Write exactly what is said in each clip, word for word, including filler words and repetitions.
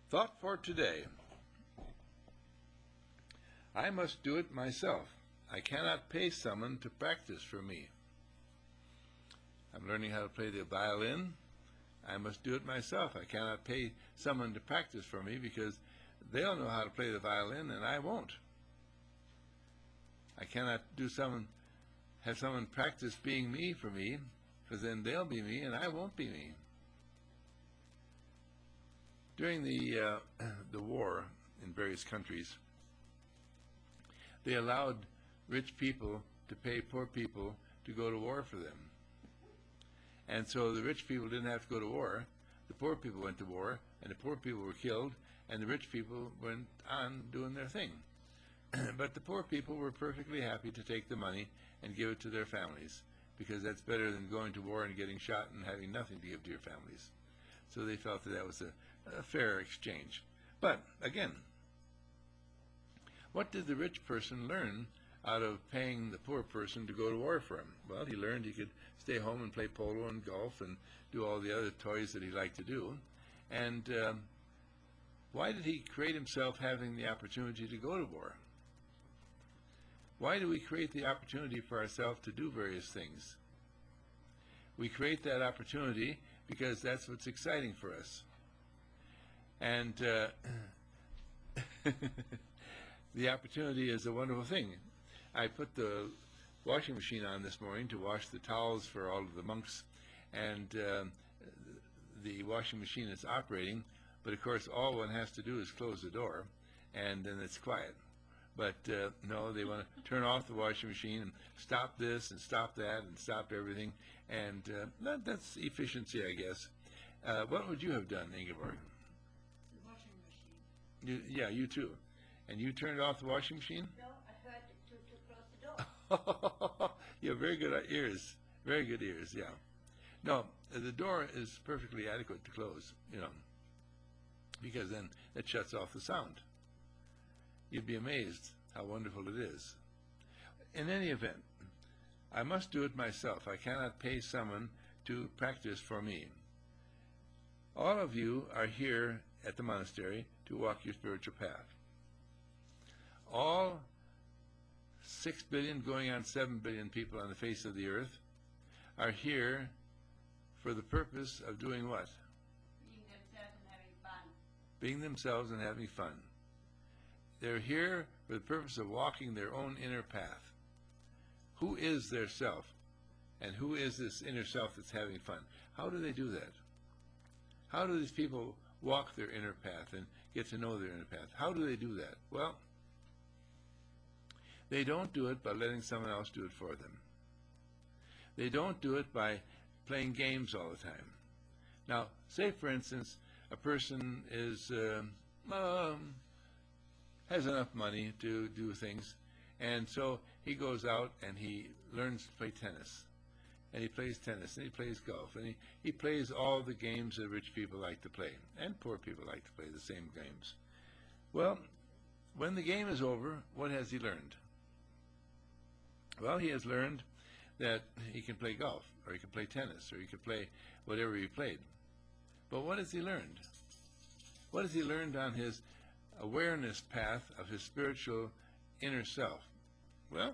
Thought for today. I must do it myself. I cannot pay someone to practice for me. I'm learning how to play the violin. I must do it myself. I cannot pay someone to practice for me because they'll know how to play the violin and I won't. I cannot do someone, have someone practice being me for me, because then they'll be me and I won't be me. During the uh, the war in various countries, they allowed rich people to pay poor people to go to war for them. And so the rich people didn't have to go to war. The poor people went to war, and the poor people were killed, and the rich people went on doing their thing. But the poor people were perfectly happy to take the money and give it to their families, because that's better than going to war and getting shot and having nothing to give to your families. So they felt that that was a, a fair exchange. But, again, what did the rich person learn out of paying the poor person to go to war for him? Well, he learned he could stay home and play polo and golf and do all the other toys that he liked to do. And um, why did he create himself having the opportunity to go to war? Why do we create the opportunity for ourselves to do various things? We create that opportunity because that's what's exciting for us. And uh, the opportunity is a wonderful thing. I put the washing machine on this morning to wash the towels for all of the monks, and uh, the washing machine is operating, but of course all one has to do is close the door, and then it's quiet. But uh, no, they want to turn off the washing machine and stop this and stop that and stop everything, and uh, that, that's efficiency, I guess. Uh, what would you have done, Ingeborg? The washing machine. You, yeah, you too. And you turned off the washing machine? No, I heard to, to close the door. You have very good ears. Very good ears, yeah. No, the door is perfectly adequate to close, you know, because then it shuts off the sound. You'd be amazed how wonderful it is. In any event, I must do it myself. I cannot pay someone to practice for me. All of you are here at the monastery to walk your spiritual path. All six billion, going on seven billion people on the face of the earth are here for the purpose of doing what? Being themselves and having fun. Being themselves and having fun. They're here for the purpose of walking their own inner path. Who is their self? And who is this inner self that's having fun? How do they do that? How do these people walk their inner path and get to know their inner path? How do they do that? Well, they don't do it by letting someone else do it for them. They don't do it by playing games all the time. Now, say for instance, a person is um, um, has enough money to do things, and so he goes out and he learns to play tennis, and he plays tennis, and he plays golf, and he, he plays all the games that rich people like to play, and poor people like to play the same games. Well, when the game is over, what has he learned? Well, he has learned that he can play golf, or he can play tennis, or he can play whatever he played. But what has he learned? What has he learned on his awareness path of his spiritual inner self? Well,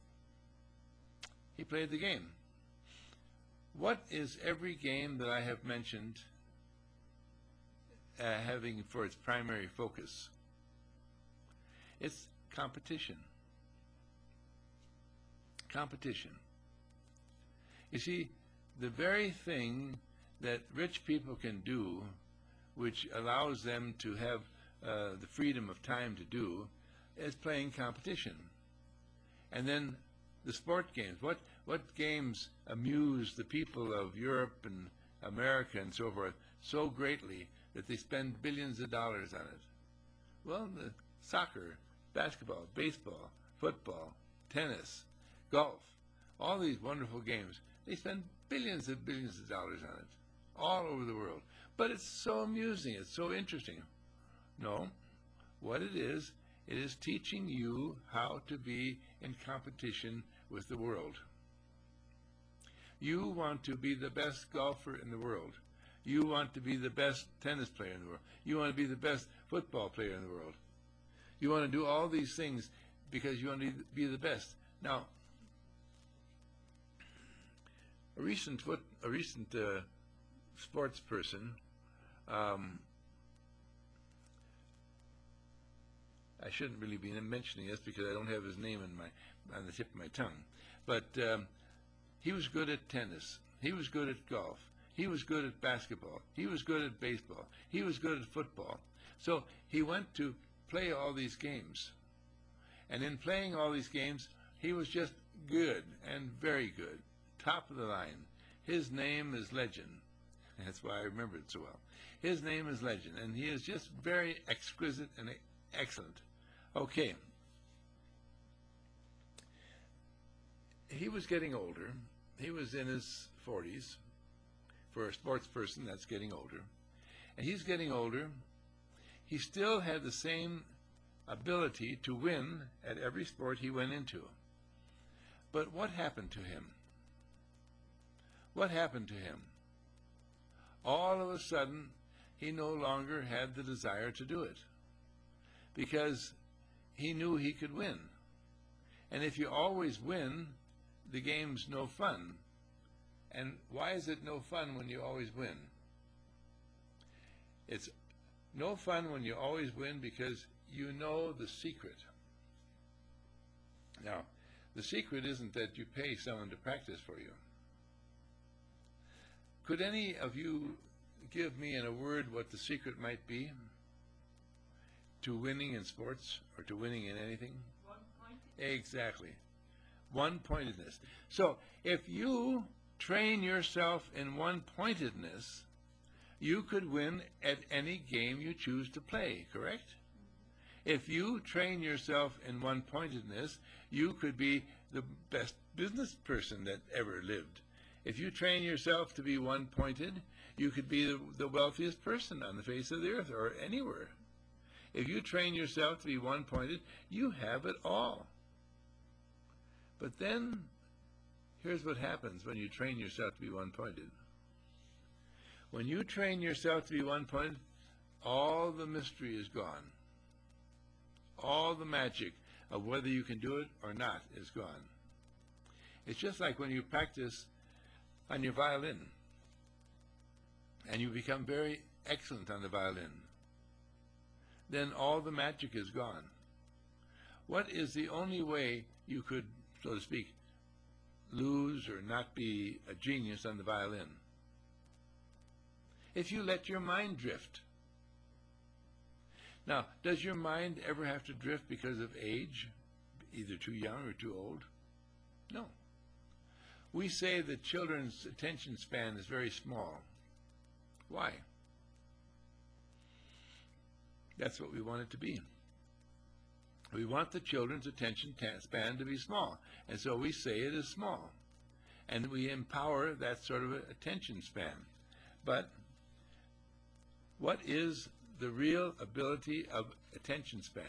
he played the game. What is every game that I have mentioned uh, having for its primary focus? It's competition. Competition. You see, the very thing that rich people can do, which allows them to have uh, the freedom of time to do, is playing competition. And then the sport games. What, what games amuse the people of Europe and America and so forth so greatly that they spend billions of dollars on it? Well, the soccer, basketball, baseball, football, tennis, golf, all these wonderful games. They spend billions and billions of dollars on it, all over the world. But it's so amusing, it's so interesting. No, what it is, it is teaching you how to be in competition with the world. You want to be the best golfer in the world. You want to be the best tennis player in the world. You want to be the best football player in the world. You want to do all these things because you want to be the best. Now, a recent foot, a recent uh, sports person, um, I shouldn't really be mentioning this because I don't have his name in my on the tip of my tongue, but um, he was good at tennis. He was good at golf. He was good at basketball. He was good at baseball. He was good at football. So he went to play all these games. And in playing all these games, he was just good and very good, top of the line. His name is Legend. That's why I remember it so well. His name is Legend, and he is just very exquisite and excellent. Okay. He was getting older. He was in his forties. For a sports person, that's getting older. And he's getting older. He still had the same ability to win at every sport he went into. But what happened to him? What happened to him? All of a sudden, he no longer had the desire to do it because he knew he could win. And if you always win, the game's no fun. And why is it no fun when you always win? It's no fun when you always win because you know the secret. Now, the secret isn't that you pay someone to practice for you. Could any of you give me in a word what the secret might be to winning in sports or to winning in anything? One-pointedness. Exactly. One-pointedness. So if you train yourself in one-pointedness, you could win at any game you choose to play, correct? If you train yourself in one-pointedness, you could be the best business person that ever lived. If you train yourself to be one-pointed, you could be the, the wealthiest person on the face of the earth or anywhere. If you train yourself to be one-pointed, you have it all. But then, here's what happens when you train yourself to be one-pointed. When you train yourself to be one-pointed, all the mystery is gone. All the magic of whether you can do it or not is gone. It's just like when you practice on your violin and you become very excellent on the violin. Then all the magic is gone. What is the only way you could, so to speak, lose or not be a genius on the violin? If you let your mind drift. Now, does your mind ever have to drift because of age, either too young or too old? No. We say that children's attention span is very small. Why? That's what we want it to be. We want the children's attention span to be small, and so we say it is small. And we empower that sort of attention span. But what is the real ability of attention span?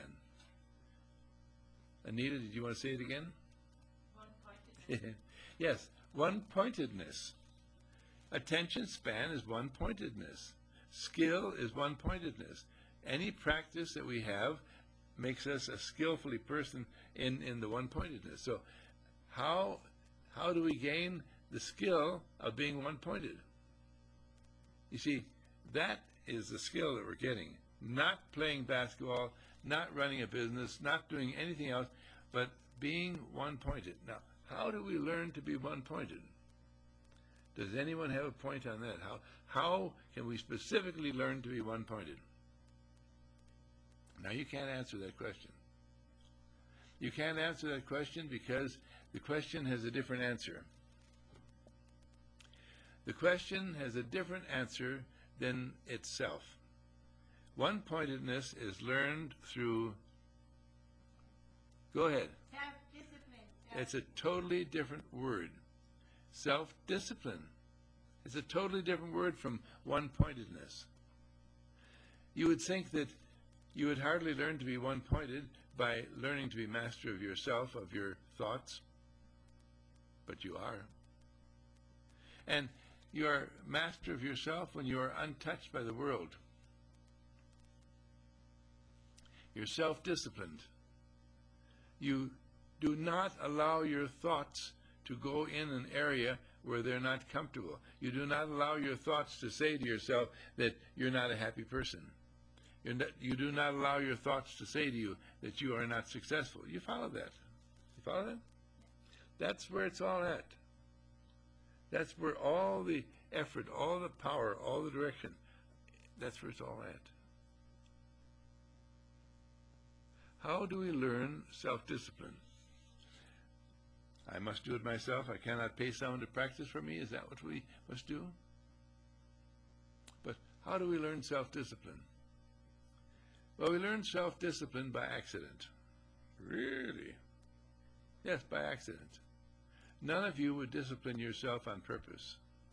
Anita, did you want to say it again? One-pointedness. Yes, one-pointedness. Attention span is one-pointedness. Skill is one-pointedness. Any practice that we have makes us a skillfully person in, in the one-pointedness. So how, how do we gain the skill of being one-pointed? You see, that is the skill that we're getting. Not playing basketball, not running a business, not doing anything else, but being one-pointed. Now, how do we learn to be one-pointed? Does anyone have a point on that? How, how can we specifically learn to be one-pointed? Now, you can't answer that question. You can't answer that question because the question has a different answer. The question has a different answer than itself. One-pointedness is learned through, go ahead. Self-discipline. It's a totally different word. Self-discipline. It's a totally different word from one-pointedness. You would think that you would hardly learn to be one-pointed by learning to be master of yourself, of your thoughts, but you are. And you are master of yourself when you are untouched by the world. You're self-disciplined. You do not allow your thoughts to go in an area where they're not comfortable. You do not allow your thoughts to say to yourself that you're not a happy person. You're not, you do not allow your thoughts to say to you that you are not successful. You follow that? You follow that? That's where it's all at. That's where all the effort, all the power, all the direction, that's where it's all at. How do we learn self-discipline? I must do it myself. I cannot pay someone to practice for me. Is that what we must do? But how do we learn self-discipline? Well, we learn self-discipline by accident. Really? Yes, by accident. None of you would discipline yourself on purpose.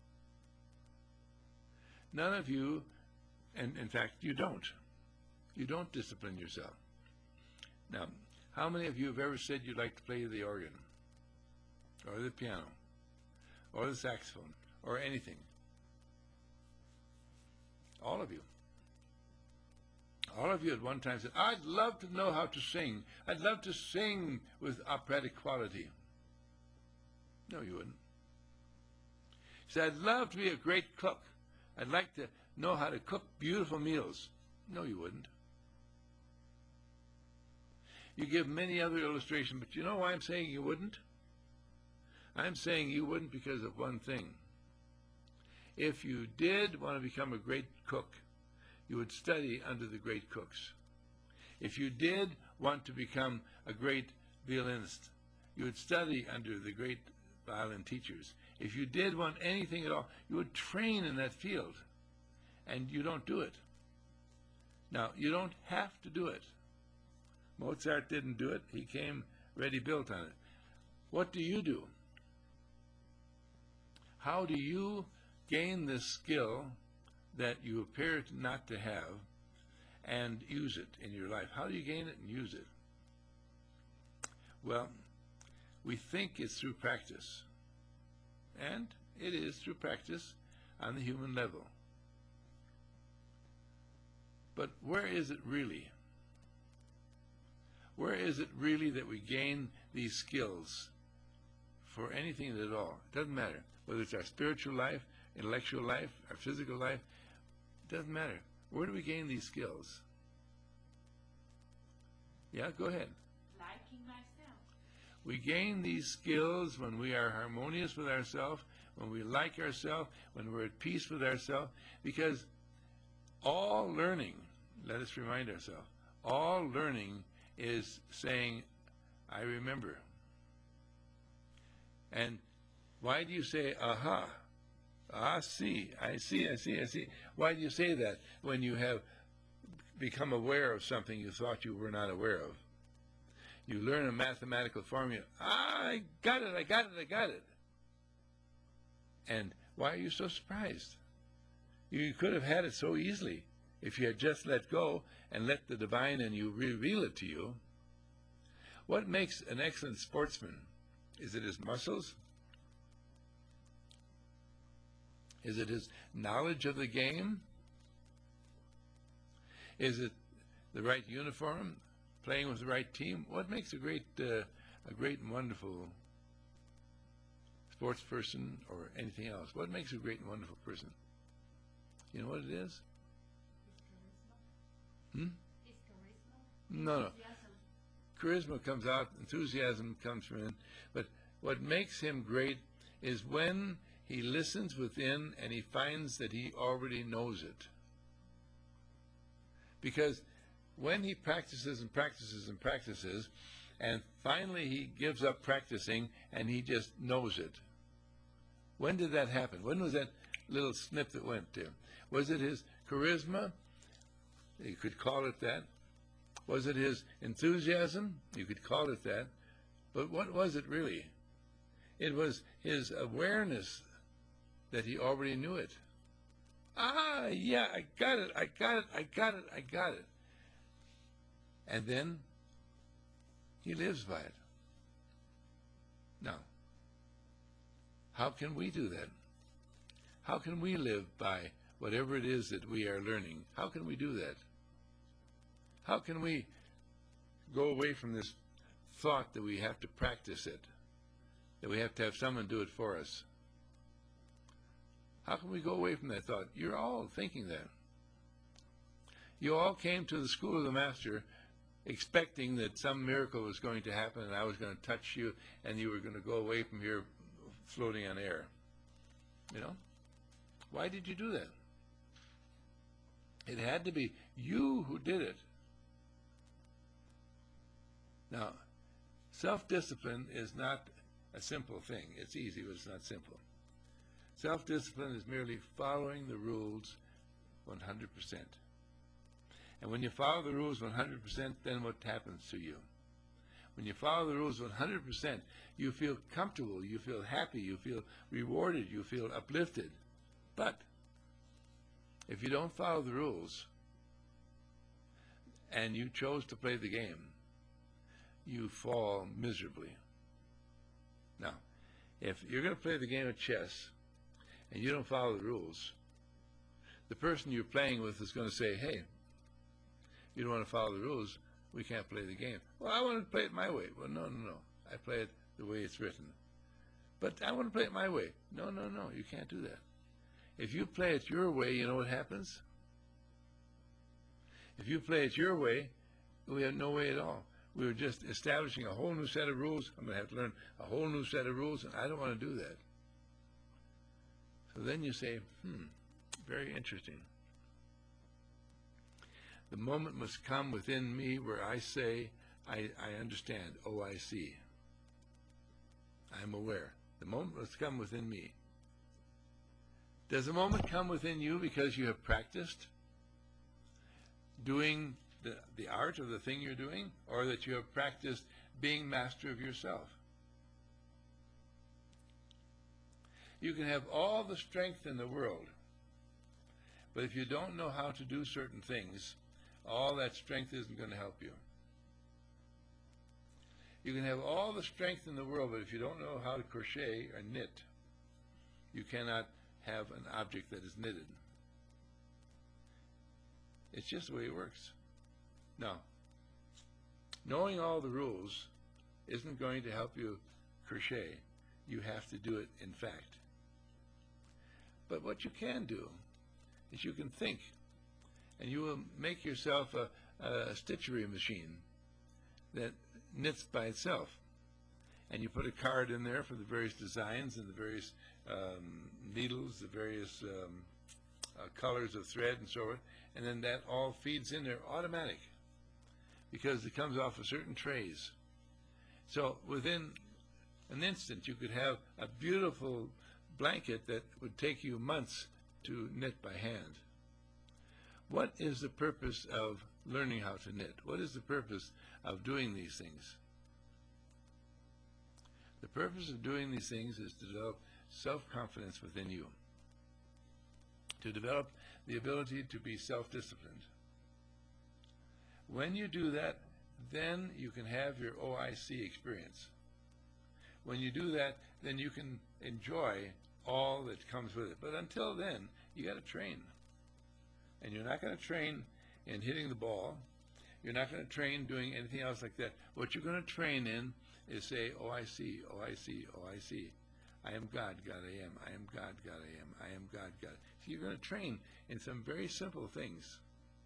None of you, and in fact, you don't. You don't discipline yourself. Now, how many of you have ever said you'd like to play the organ, or the piano, or the saxophone, or anything? All of you. All of you at one time said, I'd love to know how to sing. I'd love to sing with operatic quality. No, you wouldn't. You said, I'd love to be a great cook. I'd like to know how to cook beautiful meals. No, you wouldn't. You give many other illustrations, but you know why I'm saying you wouldn't? I'm saying you wouldn't because of one thing. If you did want to become a great cook, you would study under the great cooks. If you did want to become a great violinist, you would study under the great violin teachers. If you did want anything at all, you would train in that field. And you don't do it. Now, you don't have to do it. Mozart didn't do it. He came ready built on it. What do you do? How do you gain this skill that you appear not to have and use it in your life? How do you gain it and use it? Well, we think it's through practice. And it is through practice on the human level. But where is it really? Where is it really that we gain these skills for anything at all? It doesn't matter. Whether it's our spiritual life, intellectual life, our physical life, it doesn't matter. Where do we gain these skills? Yeah, go ahead. Liking myself. We gain these skills when we are harmonious with ourselves, when we like ourselves, when we're at peace with ourselves, because all learning, let us remind ourselves, all learning is saying, I remember. And why do you say, aha? Ah, see, I see, I see, I see. Why do you say that when you have become aware of something you thought you were not aware of? You learn a mathematical formula. Ah, I got it, I got it, I got it. And why are you so surprised? You could have had it so easily if you had just let go and let the divine in you reveal it to you. What makes an excellent sportsman? Is it his muscles? Is it his knowledge of the game? Is it the right uniform, playing with the right team? What makes a great, uh, a great and wonderful sports person or anything else? What makes a great and wonderful person? You know what it is? Hmm? Is charisma? No, no. Enthusiasm. Charisma comes out, enthusiasm comes from in. But what makes him great is when he listens within and he finds that he already knows it. Because when he practices and practices and practices, and finally he gives up practicing and he just knows it. When did that happen? When was that little snip that went there? Was it his charisma? You could call it that. Was it his enthusiasm? You could call it that. But what was it really? It was his awareness that he already knew it. Ah, yeah, I got it, I got it, I got it, I got it. And then he lives by it. Now, how can we do that? How can we live by whatever it is that we are learning? How can we do that? How can we go away from this thought that we have to practice it, that we have to have someone do it for us? How can we go away from that thought? You're all thinking that. You all came to the school of the Master expecting that some miracle was going to happen and I was going to touch you and you were going to go away from here floating on air. You know? Why did you do that? It had to be you who did it. Now, self-discipline is not a simple thing. It's easy, but it's not simple. Self-discipline is merely following the rules one hundred percent. And when you follow the rules one hundred percent, then what happens to you? When you follow the rules one hundred percent, you feel comfortable, you feel happy, you feel rewarded, you feel uplifted. But if you don't follow the rules and you chose to play the game, you fall miserably. Now, if you're going to play the game of chess and you don't follow the rules, the person you're playing with is going to say, hey, you don't want to follow the rules, we can't play the game. Well, I want to play it my way. Well, no, no, no. I play it the way it's written. But I want to play it my way. No, no, no. You can't do that. If you play it your way, you know what happens? If you play it your way, we have no way at all. We were just establishing a whole new set of rules. I'm going to have to learn a whole new set of rules, and I don't want to do that. So then you say, hmm, very interesting. The moment must come within me where I say, I, I understand, oh, I see. I'm aware. The moment must come within me. Does the moment come within you because you have practiced doing the, the art of the thing you're doing, or that you have practiced being master of yourself? You can have all the strength in the world, but if you don't know how to do certain things, all that strength isn't going to help you. You can have all the strength in the world, but if you don't know how to crochet or knit, you cannot have an object that is knitted. It's just the way it works. Now, knowing all the rules isn't going to help you crochet. You have to do it in fact. But what you can do is you can think, and you will make yourself a, a stitchery machine that knits by itself. And you put a card in there for the various designs and the various um, needles, the various um, uh, colors of thread and so forth, and then that all feeds in there automatic because it comes off of certain trays. So within an instant you could have a beautiful blanket that would take you months to knit by hand. What is the purpose of learning how to knit? What is the purpose of doing these things? The purpose of doing these things is to develop self-confidence within you, to develop the ability to be self-disciplined. When you do that, then you can have your O I C experience. When you do that, then you can enjoy all that comes with it. But until then, you got to train. And you're not going to train in hitting the ball. You're not going to train doing anything else like that. What you're going to train in is say, oh, I see, oh, I see, oh, I see. I am God, God I am. I am God, God I am. I am God, God. So you're going to train in some very simple things.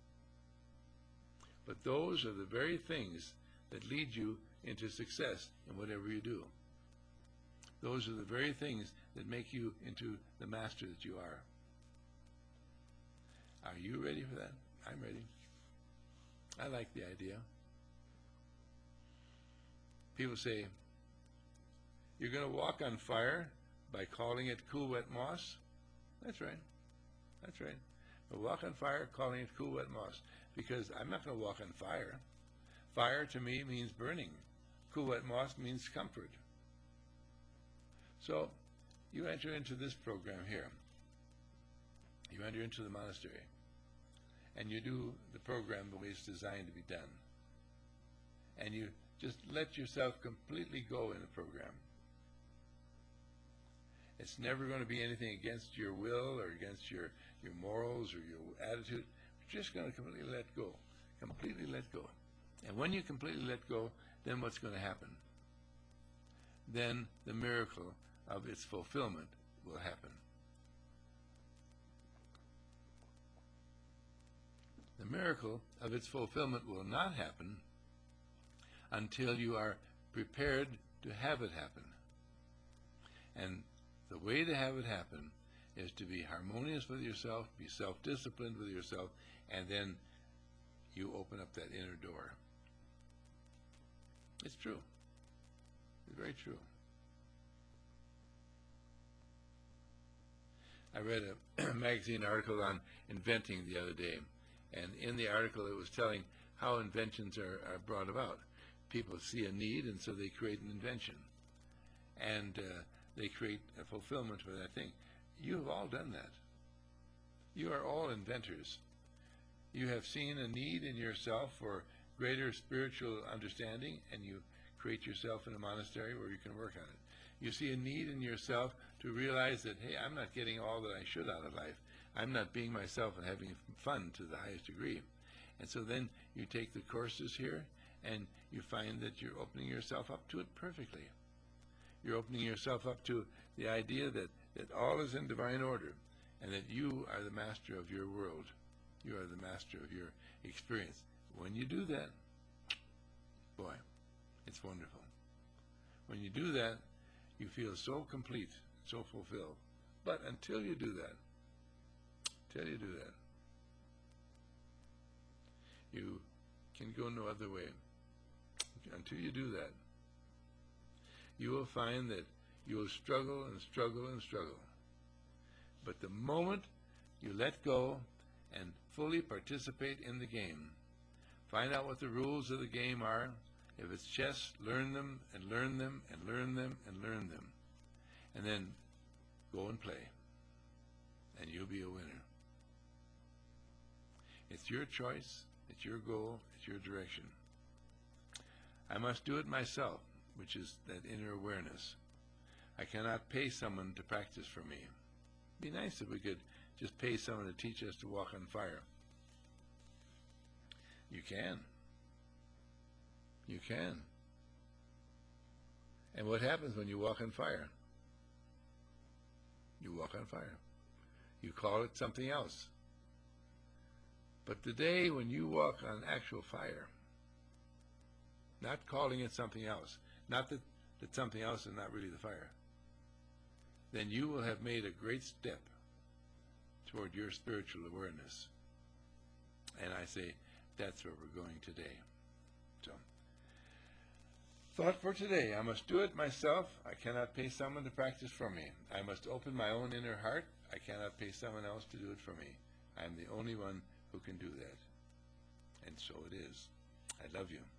But those are the very things that lead you into success in whatever you do. Those are the very things that make you into the master that you are. Are you ready for that? I'm ready. I like the idea. People say, you're going to walk on fire by calling it cool, wet moss? That's right. That's right. But walk on fire calling it cool, wet moss. Because I'm not going to walk on fire. Fire to me means burning. Cool, wet moss means comfort. So you enter into this program here. You enter into the monastery. And you do the program the way it's designed to be done. And you just let yourself completely go in the program. It's never going to be anything against your will or against your, your morals or your attitude. You're just going to completely let go. Completely let go. And when you completely let go, then what's going to happen? Then the miracle of its fulfillment will happen. The miracle of its fulfillment will not happen until you are prepared to have it happen. And the way to have it happen is to be harmonious with yourself, be self-disciplined with yourself, and then you open up that inner door. It's true. It's very true. I read a magazine article on inventing the other day, and in the article it was telling how inventions are, are brought about. People see a need, and so they create an invention. And uh, they create a fulfillment for that thing. You have all done that. You are all inventors. You have seen a need in yourself for greater spiritual understanding, and you create yourself in a monastery where you can work on it. You see a need in yourself to realize that, hey, I'm not getting all that I should out of life. I'm not being myself and having fun to the highest degree. And so then you take the courses here, and you find that you're opening yourself up to it perfectly. You're opening yourself up to the idea that, that all is in divine order, and that you are the master of your world. You are the master of your experience. When you do that, boy, it's wonderful. When you do that, you feel so complete, so fulfilled. But until you do that, until you do that, you can go no other way. Until you do that, you will find that you will struggle and struggle and struggle. But the moment you let go and fully participate in the game, find out what the rules of the game are. If it's chess, learn them and learn them and learn them and learn them. And then go and play. And you'll be a winner. It's your choice. It's your goal. It's your direction. I must do it myself, which is that inner awareness. I cannot pay someone to practice for me. It'd be nice if we could just pay someone to teach us to walk on fire. You can. You can. And what happens when you walk on fire? You walk on fire. You call it something else. But the day when you walk on actual fire, not calling it something else, not that, that something else is not really the fire, then you will have made a great step toward your spiritual awareness. And I say, that's where we're going today. So, thought for today, I must do it myself. I cannot pay someone to practice for me. I must open my own inner heart. I cannot pay someone else to do it for me. I am the only one who can do that. And so it is. I love you.